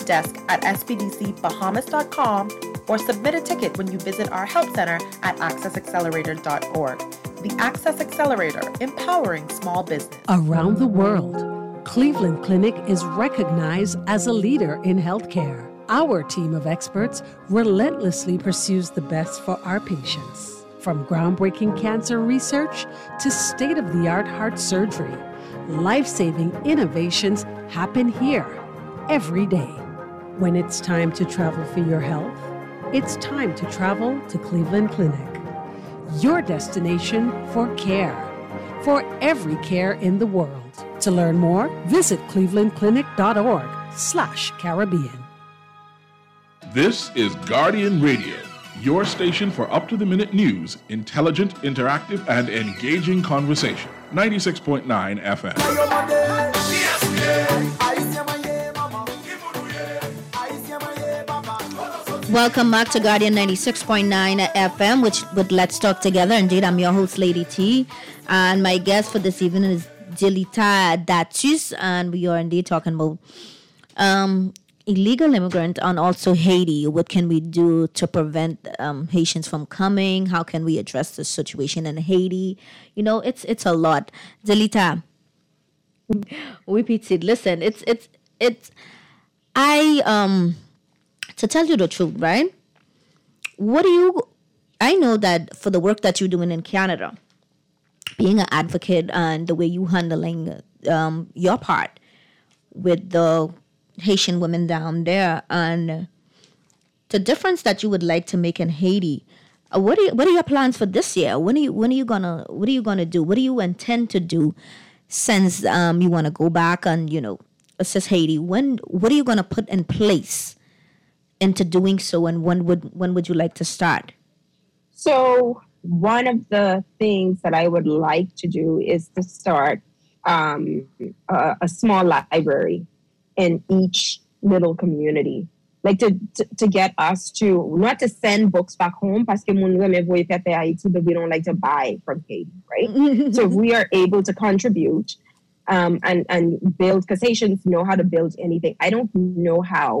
S11: helpdesk@spdcbahamas.com or submit a ticket when you visit our help center at accessaccelerator.org. The Access Accelerator, empowering small business.
S12: Around the world, Cleveland Clinic is recognized as a leader in healthcare. Our team of experts relentlessly pursues the best for our patients. From groundbreaking cancer research to state-of-the-art heart surgery, life-saving innovations happen here every day. When it's time to travel for your health, it's time to travel to Cleveland Clinic. Your destination for care, for every care in the world. To learn more, visit clevelandclinic.org/Caribbean.
S2: This is Guardian Radio, your station for up-to-the-minute news, intelligent, interactive, and engaging conversation. 96.9 FM.
S3: Welcome back to Guardian 96.9 FM, which with Let's Talk Together. Indeed, I'm your host, Lady T. And my guest for this evening is Jelita Datus. And we are indeed talking about illegal immigrant and also Haiti. What can we do to prevent Haitians from coming? How can we address the situation in Haiti? You know, it's a lot. Jelita, we pitied. Listen, to tell you the truth, right? I know that for the work that you're doing in Canada, being an advocate and the way you handling your part with the Haitian women down there and the difference that you would like to make in Haiti, what are your plans for this year? What are you gonna do? What do you intend to do since you want to go back and assist Haiti? What are you gonna put in place into doing so, and when would you like to start?
S4: So one of the things that I would like to do is to start a small library in each little community, like to get us to not to send books back home, parce que mon reme voye fete Haiti, but we don't like to buy from Haiti, right? So if we are able to contribute and build, because Haitians know how to build anything. I don't know how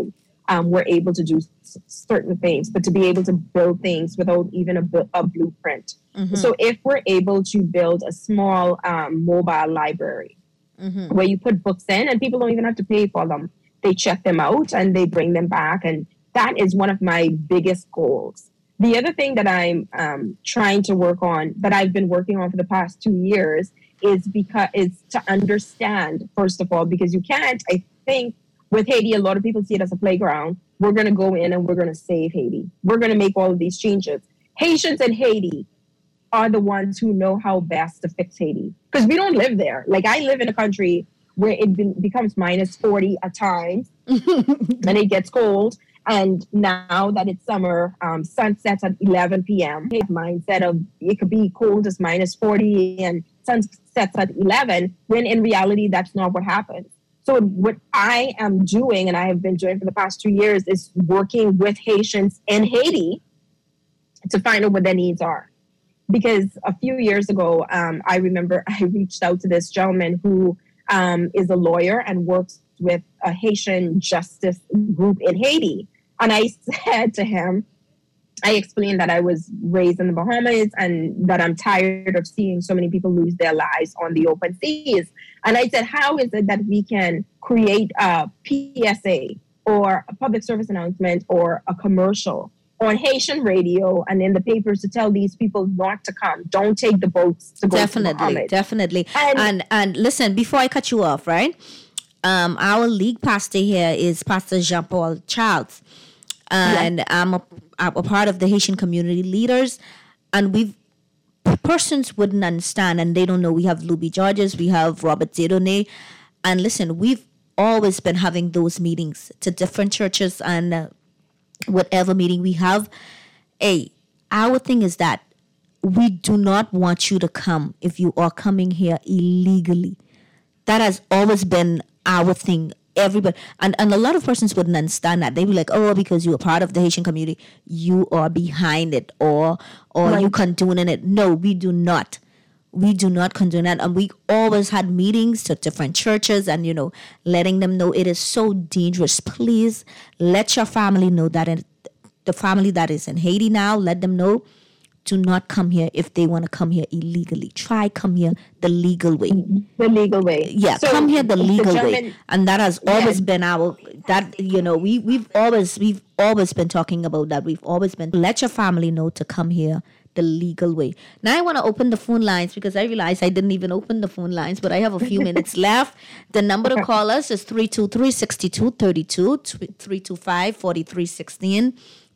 S4: we're able to do certain things, but to be able to build things without even a blueprint. Mm-hmm. So if we're able to build a small mobile library where you put books in and people don't even have to pay for them, they check them out and they bring them back. And that is one of my biggest goals. The other thing that I'm trying to work on, that I've been working on for the past 2 years, is to understand, first of all, because you can't, I think, with Haiti, a lot of people see it as a playground. We're going to go in and we're going to save Haiti. We're going to make all of these changes. Haitians in Haiti are the ones who know how best to fix Haiti, because we don't live there. Like, I live in a country where it becomes minus 40 at times and it gets cold. And now that it's summer, sun sets at 11 p.m. Mindset of it could be cold as minus 40 and sun sets at 11, when in reality, that's not what happens. So what I am doing, and I have been doing for the past 2 years, is working with Haitians in Haiti to find out what their needs are. Because a few years ago, I remember I reached out to this gentleman who is a lawyer and works with a Haitian justice group in Haiti. And I said to him, I explained that I was raised in the Bahamas and that I'm tired of seeing so many people lose their lives on the open seas. And I said, how is it that we can create a PSA or a public service announcement or a commercial on Haitian radio and in the papers to tell these people not to come? Don't take the boats to go to Bahamas.
S3: Definitely. And listen, before I cut you off, right? Our league pastor here is Pastor Jean-Paul Charles. And I'm a part of the Haitian community leaders, and persons wouldn't understand and they don't know. We have Louis Georges, we have Robert Zedone, and listen, we've always been having those meetings to different churches, and whatever meeting we have, our thing is that we do not want you to come if you are coming here illegally. That has always been our thing. Everybody, and a lot of persons wouldn't understand that. They'd be like, oh, because you're a part of the Haitian community, you are behind it, or you condoning it. No, we do not. We do not condone that. And we always had meetings to different churches and, letting them know it is so dangerous. Please let your family know that. The family that is in Haiti now, let them know. Do not come here if they want to come here illegally. Try come here the legal way.
S4: The legal way.
S3: Yeah, so come here the legal way. And that has always been we've always been talking about that. We've always been, let your family know to come here the legal way. Now I want to open the phone lines because I realized I didn't even open the phone lines, but I have a few minutes left. The number to call us is 323-6232, 325-4316.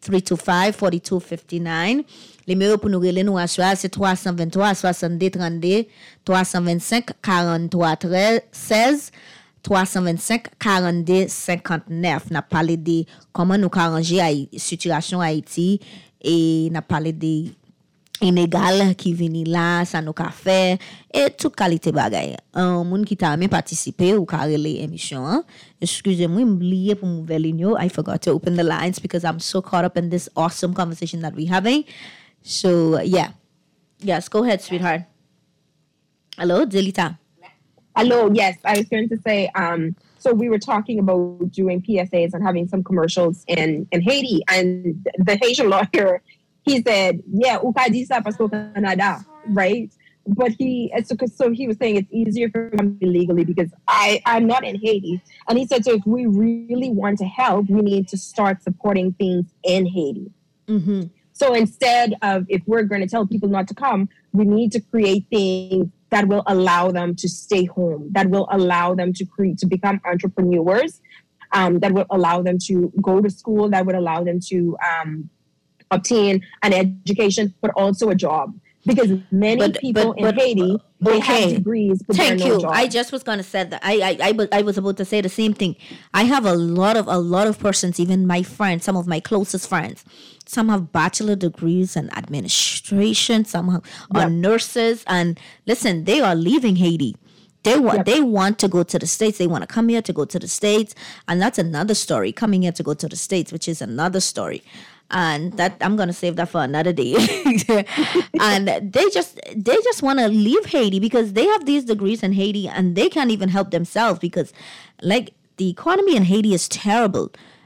S3: 325-4259. Les numéros pour nous relever nous asseoir, c'est 323-62-32, 325-43-16, 325-42-59. N'a parlé de comment nous arranger la situation Haïti et n'a parlé de inégal qui vient là, ça nous a fait et toute qualité bagaille. Moun qui t'a même participé ou carré l'émission. Hein? Excusez-moi, m'oublié pour m'ouvrir ligne. I forgot to open the lines because I'm so caught up in this awesome conversation that we're having. So, yeah. Yes, go ahead, sweetheart. Hello, Delita.
S4: Hello, yes. I was going to say, so we were talking about doing PSAs and having some commercials in Haiti, and the Haitian lawyer, he said, yeah, ou ka di sa pasko Canada, right? But he was saying it's easier for him illegally because I'm not in Haiti. And he said, so if we really want to help, we need to start supporting things in Haiti.
S3: Mm-hmm.
S4: So instead of, if we're going to tell people not to come, we need to create things that will allow them to stay home, that will allow them to become entrepreneurs, that will allow them to go to school, that would allow them to obtain an education, but also a job. Because many people in Haiti, they have degrees, but
S3: Thank
S4: they're
S3: you.
S4: no jobs.
S3: I just was gonna say that. I was about to say the same thing. I have a lot of persons, even my friends, some of my closest friends. Some have bachelor degrees in administration. Some are nurses, and listen, they are leaving Haiti. They want to go to the States. They want to come here to go to the States, and that's another story. Coming here to go to the States, which is another story. And that I'm gonna save that for another day. And they just want to leave Haiti because they have these degrees in Haiti and they can't even help themselves because, like, the economy in Haiti is terrible.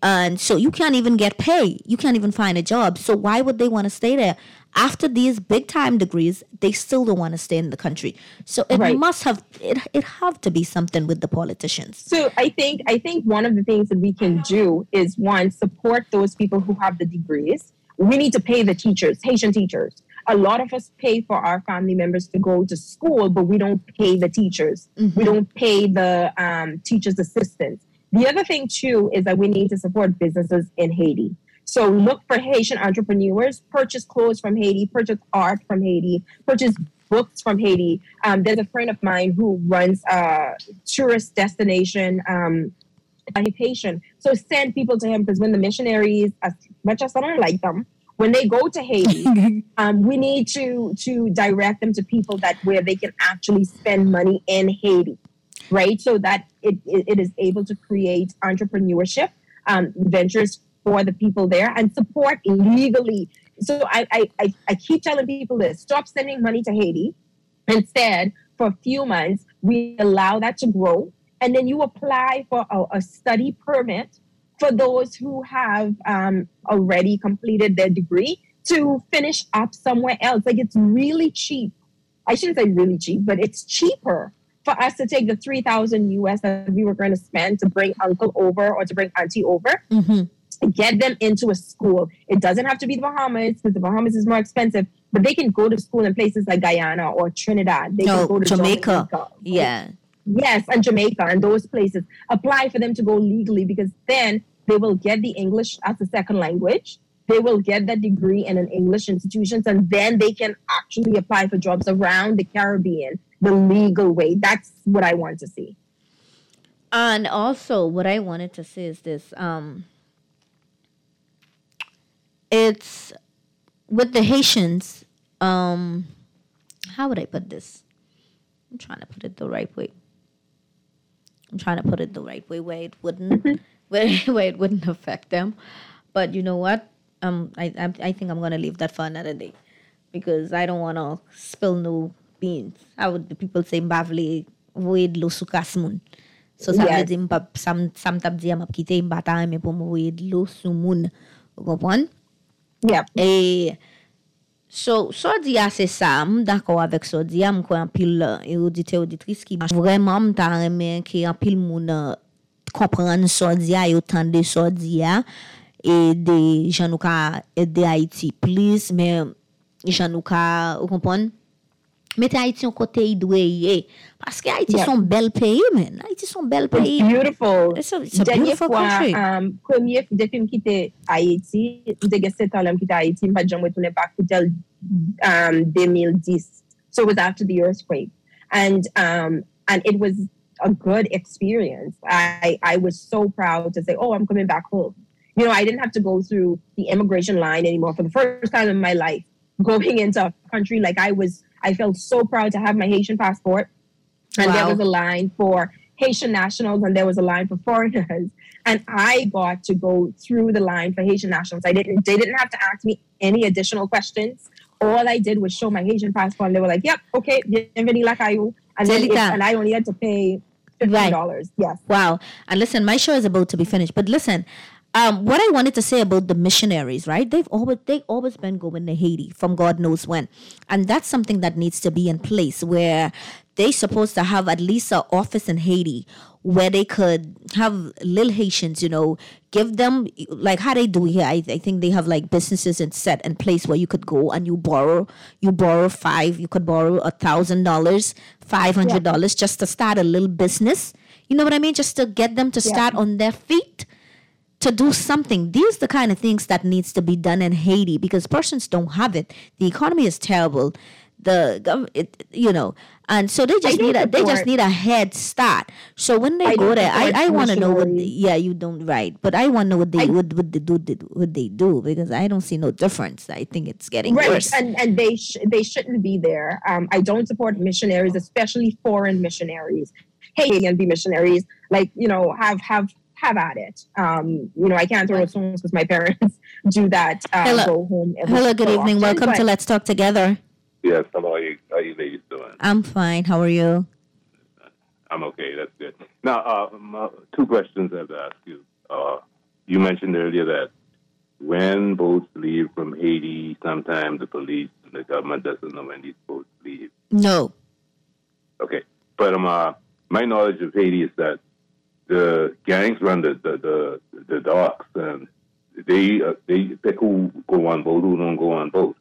S3: And so you can't even get pay. You can't even find a job. So why would they want to stay there? After these big time degrees, they still don't want to stay in the country. So it must have it have to be something with the politicians.
S4: So I think one of the things that we can do is, one, support those people who have the degrees. We need to pay the teachers, Haitian teachers. A lot of us pay for our family members to go to school, but we don't pay the teachers. Mm-hmm. We don't pay the teachers' assistants. The other thing, too, is that we need to support businesses in Haiti. So look for Haitian entrepreneurs, purchase clothes from Haiti, purchase art from Haiti, purchase books from Haiti. There's a friend of mine who runs a tourist destination occupation. So send people to him, because when the missionaries, as much as I don't like them, when they go to Haiti, we need to direct them to people that where they can actually spend money in Haiti, right? So that it is able to create entrepreneurship ventures for the people there and support legally. So I keep telling people this: stop sending money to Haiti. Instead, for a few months, we allow that to grow, and then you apply for a study permit for those who have already completed their degree to finish up somewhere else. Like, it's really cheap. I shouldn't say really cheap, but it's cheaper for us to take the $3,000 US that we were going to spend to bring uncle over or to bring auntie over, get them into a school. It doesn't have to be the Bahamas, because the Bahamas is more expensive, but they can go to school in places like Guyana or Trinidad. They can go to Jamaica.
S3: Yeah.
S4: Yes, and Jamaica and those places. Apply for them to go legally, because then they will get the English as a second language. They will get that degree in an English institution, and then they can actually apply for jobs around the Caribbean the legal way. That's what I want to see.
S3: And also, what I wanted to say is this. It's with the Haitians. How would I put this? I'm trying to put it the right way. Where it wouldn't where it wouldn't affect them. But you know what? I think I'm gonna leave that for another day, because I don't want to spill no beans. How would the people say mbavle void lo sukas moun? So ça veut dire sam tap di am kite mbata mais pour void lo sou moun. Vous comprenez?
S4: Yeah.
S3: Et so dia c'est ça, d'accord avec so dia, m'ko en pile auditrice qui vraiment m'ta remen qui en pile moun comprendre so dia et autant de so dia et des gens nous ka aider Haïti please, mais gens nous ka comprendre mettez Haïti en côté idoué parce que Haïti sont bel pays, man. Haïti sont bel pays.
S4: It's beautiful.
S3: It's a beautiful country.
S4: Premier depuis me quitter Haïti, de 7 ans quitter Haïti, pas jamais retourner pas quitter 2010. So it was after the earthquake, and it was a good experience. I was so proud to say, oh, I'm coming back home. You know, I didn't have to go through the immigration line anymore for the first time in my life. Going into a country like I felt so proud to have my Haitian passport. And there was a line for Haitian nationals and there was a line for foreigners. And I got to go through the line for Haitian nationals. They didn't have to ask me any additional questions. All I did was show my Haitian passport and they were like, yep, okay, bienvenue la caillou. And I only had to pay $50. Right. Yes.
S3: Wow. And listen, my show is about to be finished. But listen, what I wanted to say about the missionaries, right? They've always been going to Haiti from God knows when. And that's something that needs to be in place, where they're supposed to have at least an office in Haiti where they could have little Haitians, you know, give them, like how they do here. I think they have like businesses set in place where you could go and you could borrow $1,000, $500 just to start a little business. You know what I mean? Just to get them to start on their feet. To do something. These are the kind of things that needs to be done in Haiti, because persons don't have it. The economy is terrible. You know, and so they just need a head start. So when they go there, I want to know what. You don't, right? But I want to know what they do, because I don't see no difference. I think it's getting worse.
S4: And they shouldn't be there. I don't support missionaries, especially foreign missionaries. Haitian be missionaries, like, you know, have at it. You know, I can't throw songs because my parents do that. Go home.
S3: Hello, good evening. Welcome to Let's Talk Together.
S13: Yes, hello. How you ladies doing?
S3: I'm fine. How are you?
S13: I'm okay. That's good. Now, two questions I have to ask you. you mentioned earlier that when boats leave from Haiti, sometimes the police and the government doesn't know when these boats leave.
S3: No.
S13: Okay. But my knowledge of Haiti is that the gangs run the docks, and they pick who go on boat, who don't go on boat.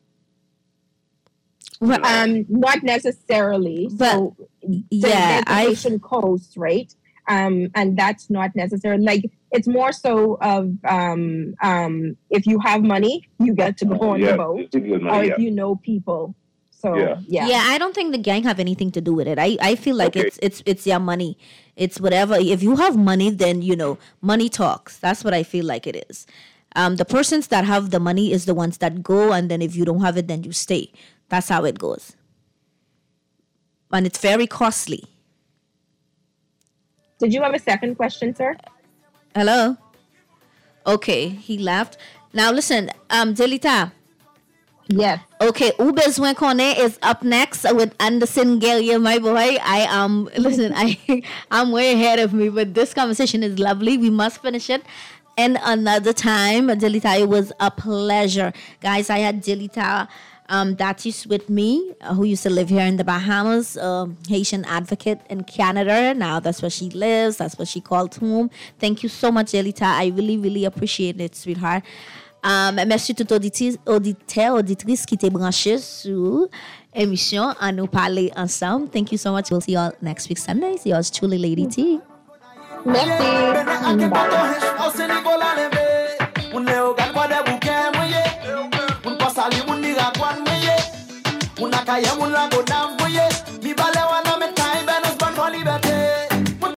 S4: Not necessarily.
S3: But
S4: so the Haitian coast, right? And that's not necessary. Like, it's more so of if you have money, you get to go on the boat, or if you know people. So yeah,
S3: I don't think the gang have anything to do with it. I feel like it's your money. It's whatever. If you have money, then money talks. That's what I feel like it is. The persons that have the money is the ones that go, and then if you don't have it, then you stay. That's how it goes. And it's very costly.
S4: Did you have a second question, sir?
S3: Hello? Okay, he left. Now listen, Delita.
S4: Yes.
S3: Okay, Ou Bezwen Kone is up next with Anderson Guerrier, my boy. I'm way ahead of me, but this conversation is lovely. We must finish it in another time. Delita, it was a pleasure. Guys, I had Delita Datis with me, who used to live here in the Bahamas, Haitian advocate in Canada. Now that's where she lives. That's what she called home. Thank you so much, Delita. I really, really appreciate it, sweetheart. Merci tout auditeur, auditrice qui t'est branché sur émission à nous parler ensemble. Thank you so much. We'll see you all next week Sunday. See yours truly, Lady T.
S14: Merci.